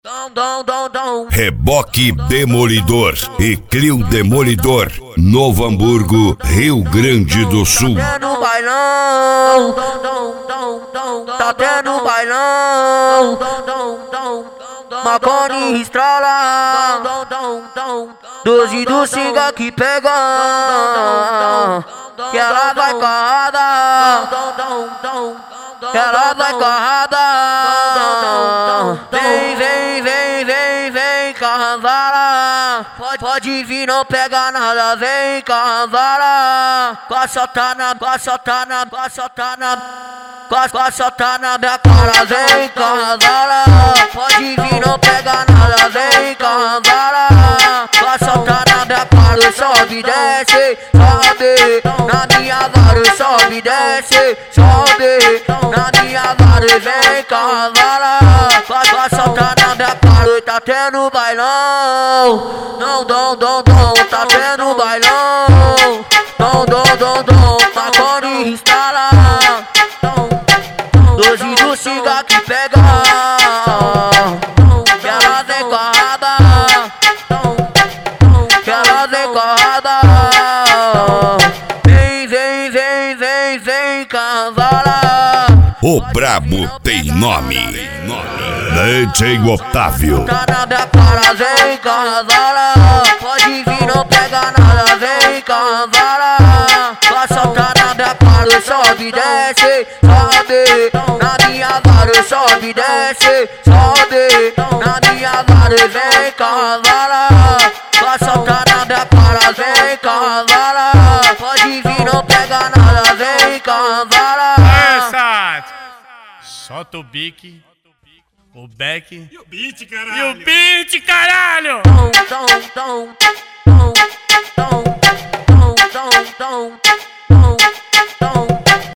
Reboque Demolidor e Clio Demolidor, Novo Hamburgo, Rio Grande do Sul. Tá tendo bailão, tá tendo bailão, Marconi estrala, 12 do Singa que pega, que ela vai carrada, que ela vai carrada. Vem cavala, pode vir, não pega nada, vem cavala. Passa tá na minha cara, vem cavala. Pode vir, não pega nada, vem cavala. Passa tá na minha cara, sobe, desce, sobe. Na minha vara, sobe, desce, sobe. Na minha vara, vem cavala. Passa tá na minha cara, tá tendo bailão. Não, tá tendo bailão. Não, Marconi instala. 12 do Singa que pega, que ela vem carrada, que ela vem carrada. Vem cavala. O brabo tem nome. DJ Otávio. Tá na minha cara, vem cavala. Pode vir, não pega nada, vem cavala. Passa tá na minha cara, sobe, desce, sobe. Na minha vara, sobe, desce, sobe. Na minha vara, vem cavala. Passa tá na minha cara, vem cavala. Pode vir, não pega nada, vem cavala. Solta o bique, o beck e o beat, caralho. E o beat, caralho!